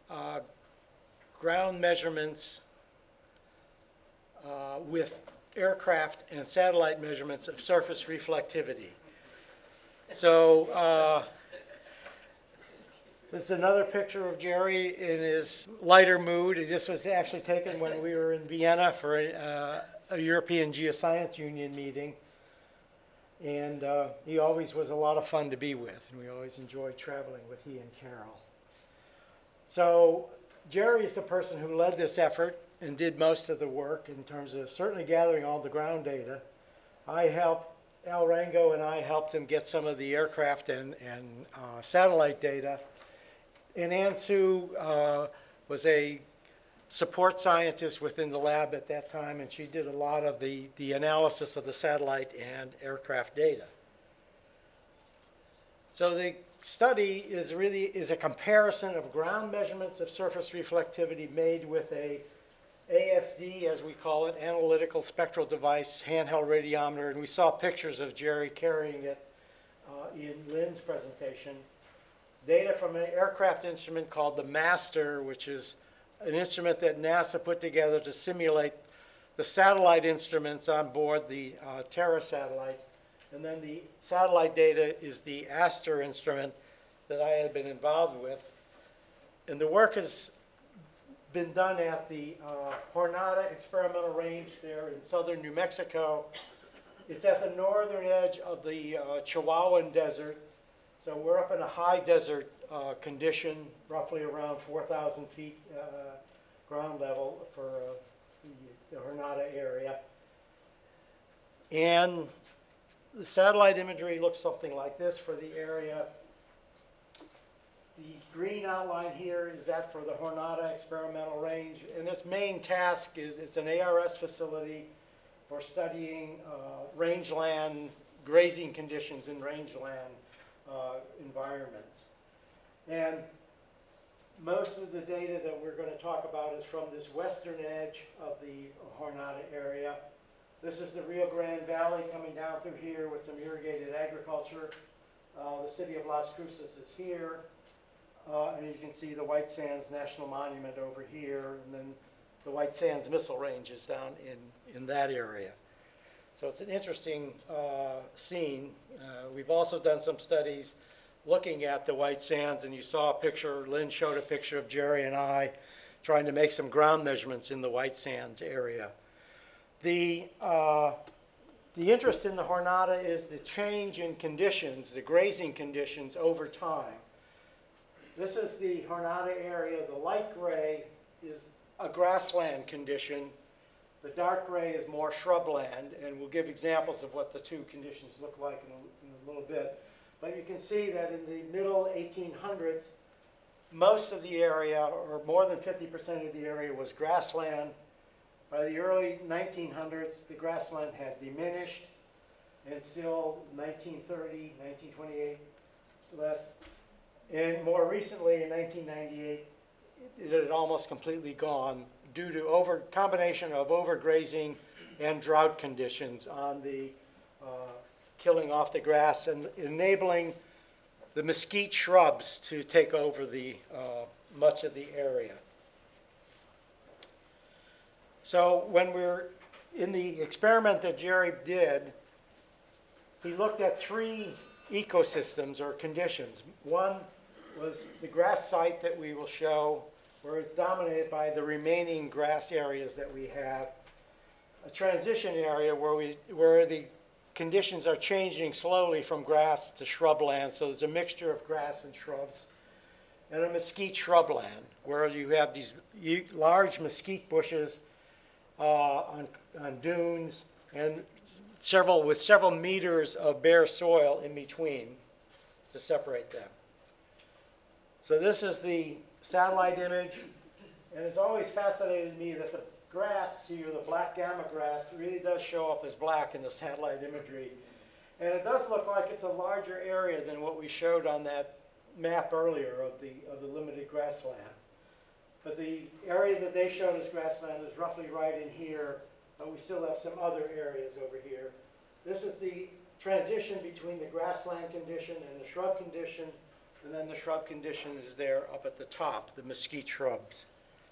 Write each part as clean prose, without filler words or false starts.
uh, ground measurements with aircraft and satellite measurements of surface reflectivity. So this is another picture of Jerry in his lighter mood. This was actually taken when we were in Vienna for a European Geoscience Union meeting. And he always was a lot of fun to be with, and we always enjoyed traveling with he and Carol. So Jerry is the person who led this effort and did most of the work in terms of certainly gathering all the ground data. Al Rango and I helped him get some of the aircraft and satellite data. And Ann Sue was a support scientist within the lab at that time, and she did a lot of the analysis of the satellite and aircraft data. So the study is a comparison of ground measurements of surface reflectivity made with a ASD, as we call it, analytical spectral device, handheld radiometer, and we saw pictures of Jerry carrying it in Lynn's presentation. Data from an aircraft instrument called the MASTER, which is an instrument that NASA put together to simulate the satellite instruments on board the Terra satellite. And then the satellite data is the ASTER instrument that I had been involved with. And the work has been done at the Jornada Experimental Range there in southern New Mexico. It's at the northern edge of the Chihuahuan Desert. So we're up in a high desert condition, roughly around 4,000 feet ground level for the Jornada area. And the satellite imagery looks something like this for the area. The green outline here is that for the Jornada Experimental Range. And its main task is it's an ARS facility for studying rangeland, grazing conditions in rangeland environments. And most of the data that we're going to talk about is from this western edge of the Jornada area. This is the Rio Grande Valley coming down through here with some irrigated agriculture. The city of Las Cruces is here. And you can see the White Sands National Monument over here, and then the White Sands Missile Range is down in that area. So it's an interesting scene. We've also done some studies looking at the White Sands, and you saw a picture, Lynn showed a picture of Jerry and I trying to make some ground measurements in the White Sands area. The interest in the Jornada is the change in conditions, the grazing conditions over time. This is the Jornada area. The light gray is a grassland condition. The dark gray is more shrubland, and we'll give examples of what the two conditions look like in a little bit. But you can see that in the middle 1800s, most of the area, or more than 50% of the area, was grassland. By the early 1900s, the grassland had diminished, and still 1930, 1928, less. And more recently, in 1998, it had almost completely gone due to combination of overgrazing and drought conditions on the killing off the grass and enabling the mesquite shrubs to take over the much of the area. So when we're in the experiment that Jerry did, he looked at three ecosystems or conditions. One was the grass site that we will show, where it's dominated by the remaining grass areas that we have. A transition area where the conditions are changing slowly from grass to shrubland, so there's a mixture of grass and shrubs. And a mesquite shrubland, where you have these large mesquite bushes on dunes and with several meters of bare soil in between to separate them. So this is the satellite image, and it's always fascinated me that the grass here, the black gamma grass, really does show up as black in the satellite imagery. And it does look like it's a larger area than what we showed on that map earlier of the limited grassland. But the area that they showed as grassland is roughly right in here, but we still have some other areas over here. This is the transition between the grassland condition and the shrub condition. And then the shrub condition is there up at the top, the mesquite shrubs.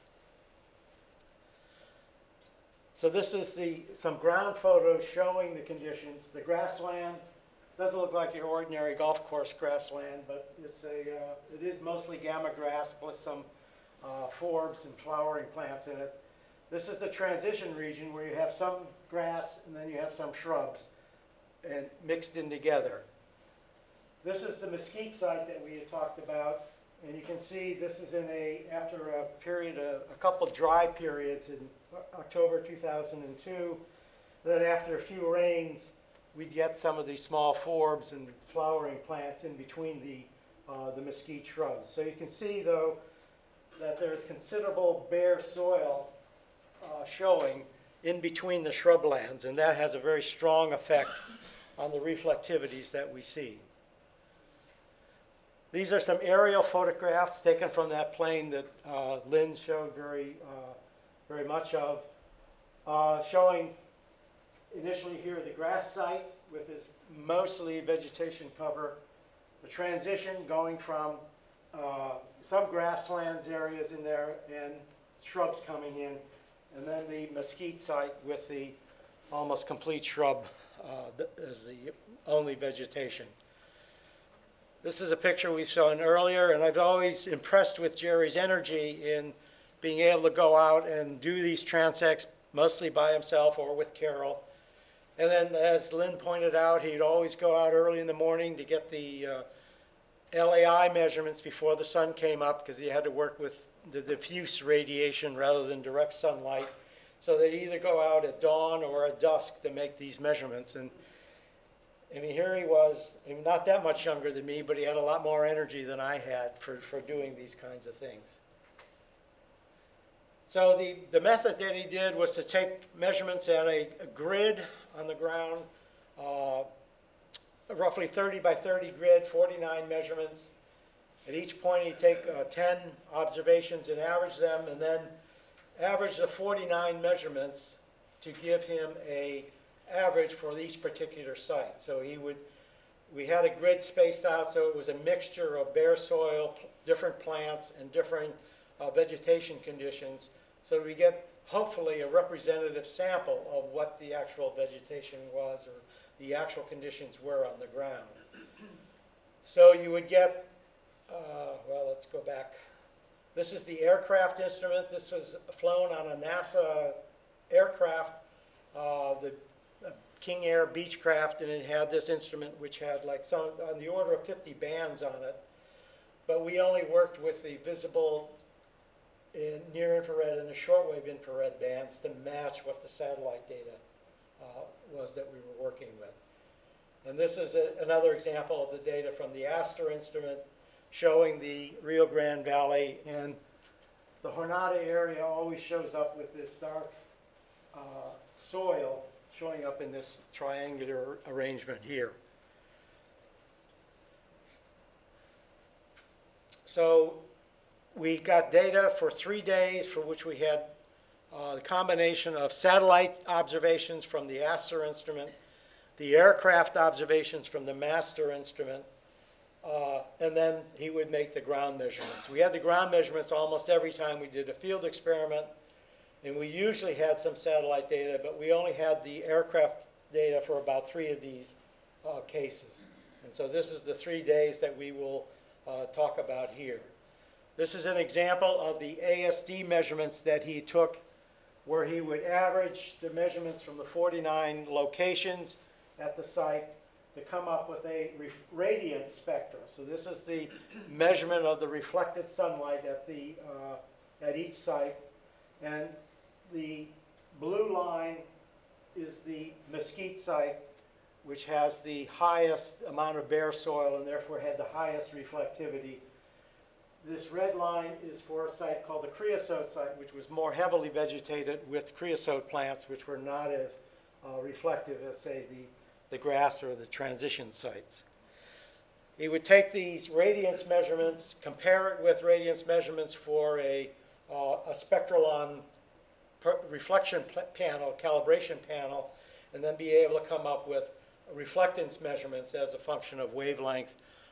So this is some ground photos showing the conditions. The grassland doesn't look like your ordinary golf course grassland, but it is mostly gamma grass plus some forbs and flowering plants in it. This is the transition region where you have some grass and then you have some shrubs and mixed in together. This is the mesquite site that we had talked about, and you can see this is after a couple dry periods in October 2002. Then after a few rains, we'd get some of these small forbs and flowering plants in between the mesquite shrubs. So you can see, though, that there's considerable bare soil showing in between the shrublands, and that has a very strong effect on the reflectivities that we see. These are some aerial photographs taken from that plane that Lynn showed very much of, showing initially here the grass site with this mostly vegetation cover, the transition going from some grasslands areas in there and shrubs coming in, and then the mesquite site with the almost complete shrub as the only vegetation. This is a picture we saw earlier, and I've always impressed with Jerry's energy in being able to go out and do these transects mostly by himself or with Carol. And then, as Lynn pointed out, he'd always go out early in the morning to get the LAI measurements before the sun came up, because he had to work with the diffuse radiation rather than direct sunlight. So they'd either go out at dawn or at dusk to make these measurements. And I mean, here he was, not that much younger than me, but he had a lot more energy than I had for doing these kinds of things. So the method that he did was to take measurements at a grid on the ground, roughly 30 by 30 grid, 49 measurements. At each point, he'd take 10 observations and average them, and then average the 49 measurements to give him an average for each particular site. So we had a grid spaced out, so it was a mixture of bare soil, different plants, and different vegetation conditions. So we get, hopefully, a representative sample of what the actual vegetation was or the actual conditions were on the ground. So you would get, well, let's go back. This is the aircraft instrument. This was flown on a NASA aircraft, the King Air Beechcraft, and it had this instrument which had like on the order of 50 bands on it. But we only worked with the visible near infrared and the shortwave infrared bands to match what the satellite data was that we were working with. And this is another example of the data from the Aster instrument showing the Rio Grande Valley, and the Jornada area always shows up with this dark soil showing up in this triangular arrangement here. So we got data for 3 days for which we had the combination of satellite observations from the Aster instrument, the aircraft observations from the Master instrument, and then he would make the ground measurements. We had the ground measurements almost every time we did a field experiment, and we usually had some satellite data, but we only had the aircraft data for about 3 of these cases. And so this is the 3 days that we will talk about here. This is an example of the ASD measurements that he took, where he would average the measurements from the 49 locations at the site to come up with a radiant spectra. So this is the measurement of the reflected sunlight at each site. And the blue line is the mesquite site, which has the highest amount of bare soil and therefore had the highest reflectivity. This red line is for a site called the creosote site, which was more heavily vegetated with creosote plants, which were not as reflective as, say, the grass or the transition sites. He would take these radiance measurements, compare it with radiance measurements for a spectralon reflection panel, calibration panel, and then be able to come up with reflectance measurements as a function of wavelength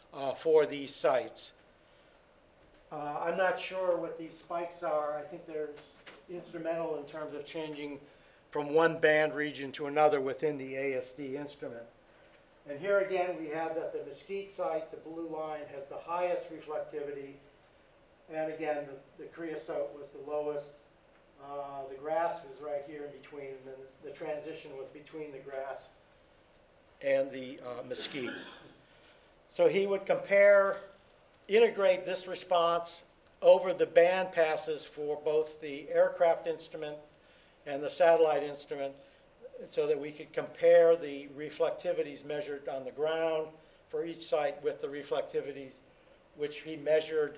for these sites. I'm not sure what these spikes are. I think they're instrumental in terms of changing from one band region to another within the ASD instrument. And here again, we have that the Mesquite site, the blue line, has the highest reflectivity. And again, the creosote was the lowest. The grass was right here in between, and then the transition was between the grass and the mesquite. So he would integrate this response over the band passes for both the aircraft instrument and the satellite instrument, so that we could compare the reflectivities measured on the ground for each site with the reflectivities which he measured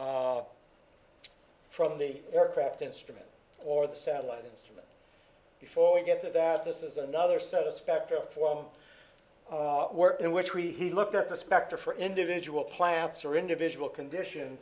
from the aircraft instrument or the satellite instrument. Before we get to that, this is another set of spectra from in which he looked at the spectra for individual plants or individual conditions.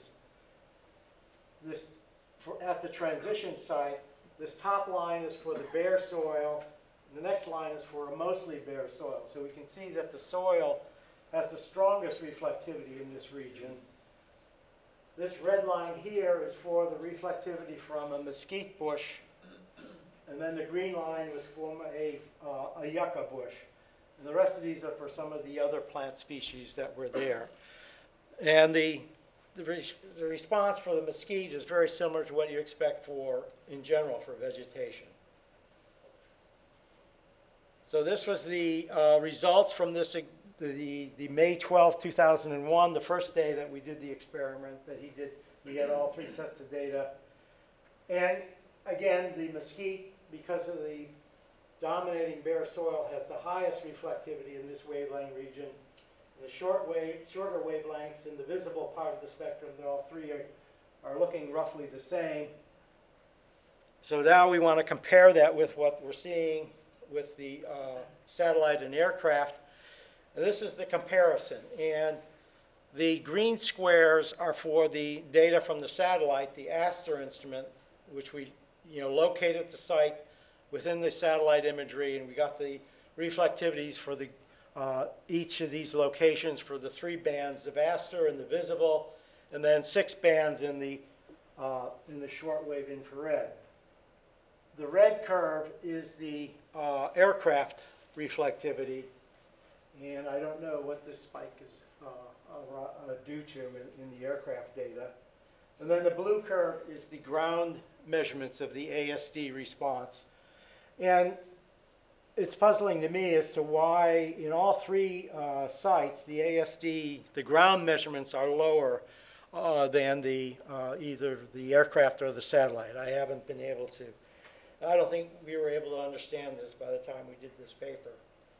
At the transition site, this top line is for the bare soil, and the next line is for a mostly bare soil. So we can see that the soil has the strongest reflectivity in this region. This red line here is for the reflectivity from a mesquite bush, and then the green line was from a yucca bush. And the rest of these are for some of the other plant species that were there. And the response for the mesquite is very similar to what you expect in general for vegetation. So this was the results from the May 12, 2001, the first day that we did the experiment that he did. We had all three sets of data. And again, the mesquite, because of the dominating bare soil, has the highest reflectivity in this wavelength region. The shorter wavelengths in the visible part of the spectrum, all three are looking roughly the same. So now we want to compare that with what we're seeing with the satellite and aircraft. And this is the comparison. And the green squares are for the data from the satellite, the ASTER instrument, which we located the site within the satellite imagery, and we got the reflectivities for each of these locations for the 3 bands of ASTER in the visible, and then 6 bands in the shortwave infrared. The red curve is the aircraft reflectivity, and I don't know what this spike is due to in the aircraft data. And then the blue curve is the ground measurements of the ASD response. And it's puzzling to me as to why in all 3 sites, the ASD, the ground measurements are lower than either the aircraft or the satellite. I haven't been able to. I don't think we were able to understand this by the time we did this paper.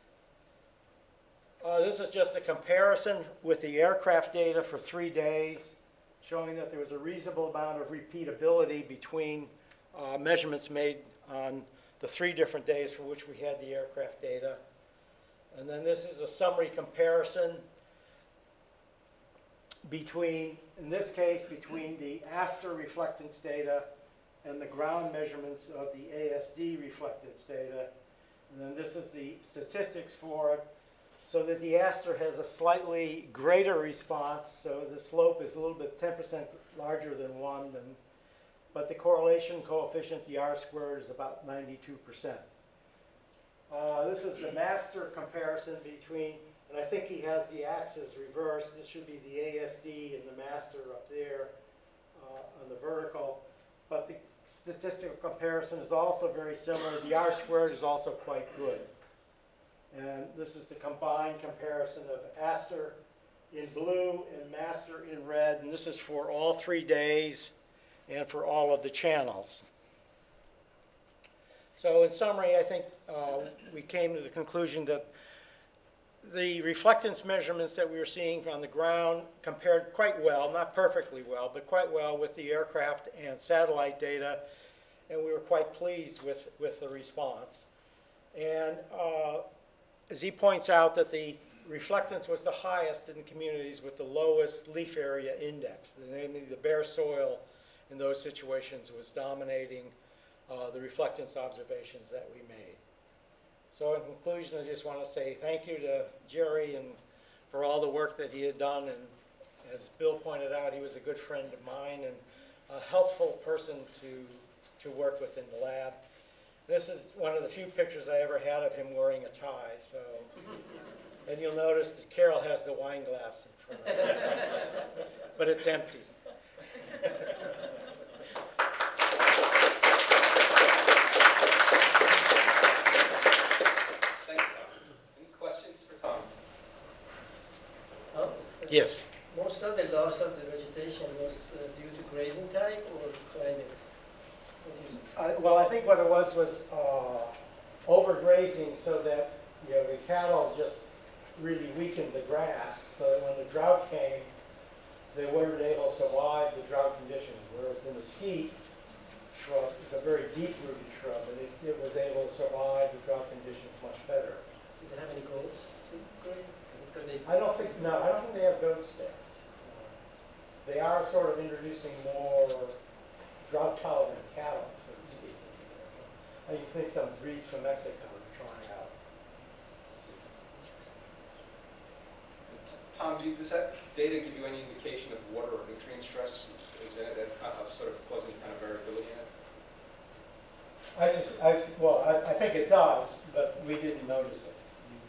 This is just a comparison with the aircraft data for 3 days, showing that there was a reasonable amount of repeatability between measurements made on the 3 different days for which we had the aircraft data. And then this is a summary comparison between, in this case, between the ASTER reflectance data and the ground measurements of the ASD reflectance data. And then this is the statistics for it, so that the ASTER has a slightly greater response, so the slope is a little bit 10% larger than 1, but the correlation coefficient, the R-squared, is about 92%. This is the master comparison between, and I think he has the axis reversed. This should be the ASD and the master up there on the vertical. But the statistical comparison is also very similar. The R-squared is also quite good. And this is the combined comparison of ASTER in blue and master in red. And this is for all 3 days and for all of the channels. So in summary, I think we came to the conclusion that the reflectance measurements that we were seeing on the ground compared quite well, not perfectly well, but quite well with the aircraft and satellite data, and we were quite pleased with the response. And as he points out, that the reflectance was the highest in communities with the lowest leaf area index, namely the bare soil in those situations was dominating the reflectance observations that we made. So in conclusion, I just want to say thank you to Jerry and for all the work that he had done. And as Bill pointed out, he was a good friend of mine and a helpful person to work with in the lab. This is one of the few pictures I ever had of him wearing a tie. So, and you'll notice that Carol has the wine glass in front of her, but it's empty. Thanks, Tom. Any questions for Tom? Tom? Yes. Most of the loss of the vegetation was due to grazing type or climate? What do you think? Well, I think what it was overgrazing, so that the cattle just really weakened the grass, so that when the drought came, they weren't able to survive the drought conditions. Whereas the mesquite shrub is a very deep-rooted shrub, and it was able to survive the drought conditions much better. Did they have any goats to graze? Because they, I don't think they have goats there. They are sort of introducing more drought-tolerant cattle, so to speak. I think some breeds from Mexico are trying out. Tom, does that data give you any indication of water or nutrient stress? Is that sort of causing kind of variability in it? I think it does, but we didn't notice it.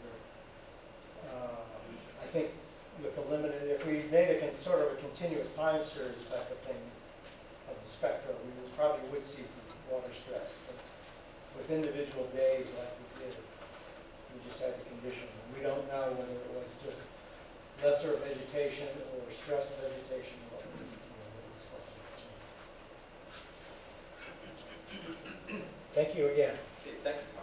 I think with the limited, if we made a sort of a continuous time series type of thing of the spectrum, we probably would see water stress. But with individual days like we did, we just had the conditions. We don't know whether it was just lesser vegetation or stress vegetation. What was causing it. Thank you again. Okay, thank you, Tom.